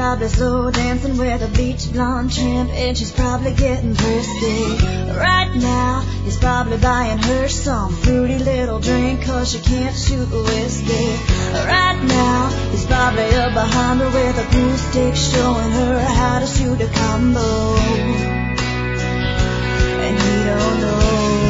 probably slow dancing with a bleach blonde tramp, and she's probably getting thirsty. Right now, he's probably buying her some fruity little drink, 'cause she can't shoot whiskey. Right now, he's probably up behind her with a pool stick, showing her how to shoot a combo. And he don't know.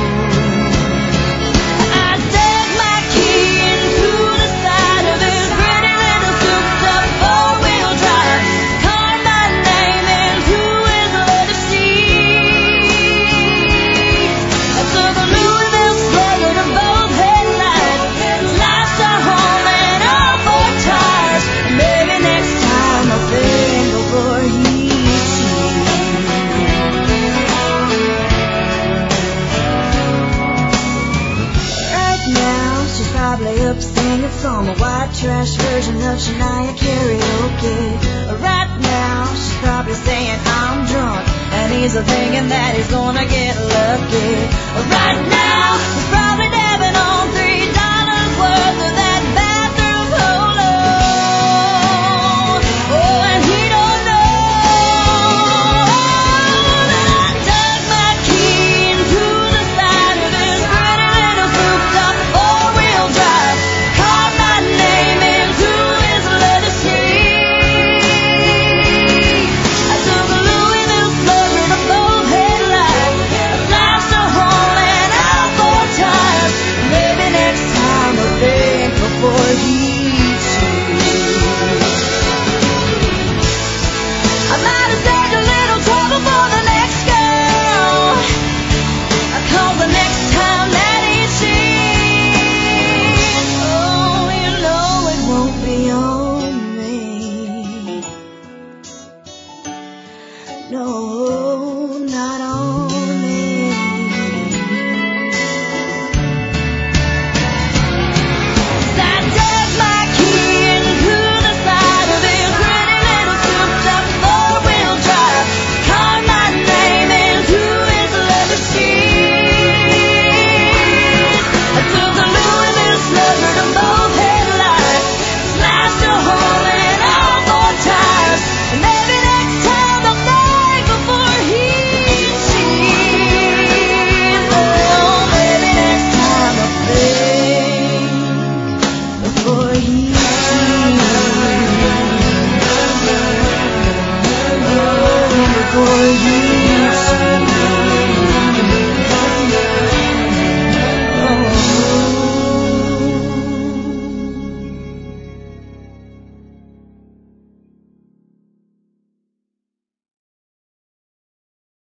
From a white trash version of Shania karaoke. Right now, she's probably saying I'm drunk, and he's thinking that he's gonna get lucky. Right now, he's probably dabbing on $3 worth of that bathroom polo. Oh, and he don't know that I dug my key into the side of his pretty little souped-up four-wheel drive. No, not on me. I dug my key into the side of his pretty little souped-up four-wheel drive. Carved my name into his leather sheets. I took a Louisville slugger to both headlights, slashed a hole in all four tires, and maybe next time I'll thank before he cheats. Oh, maybe next time I'll think before he cheats. Oh, before he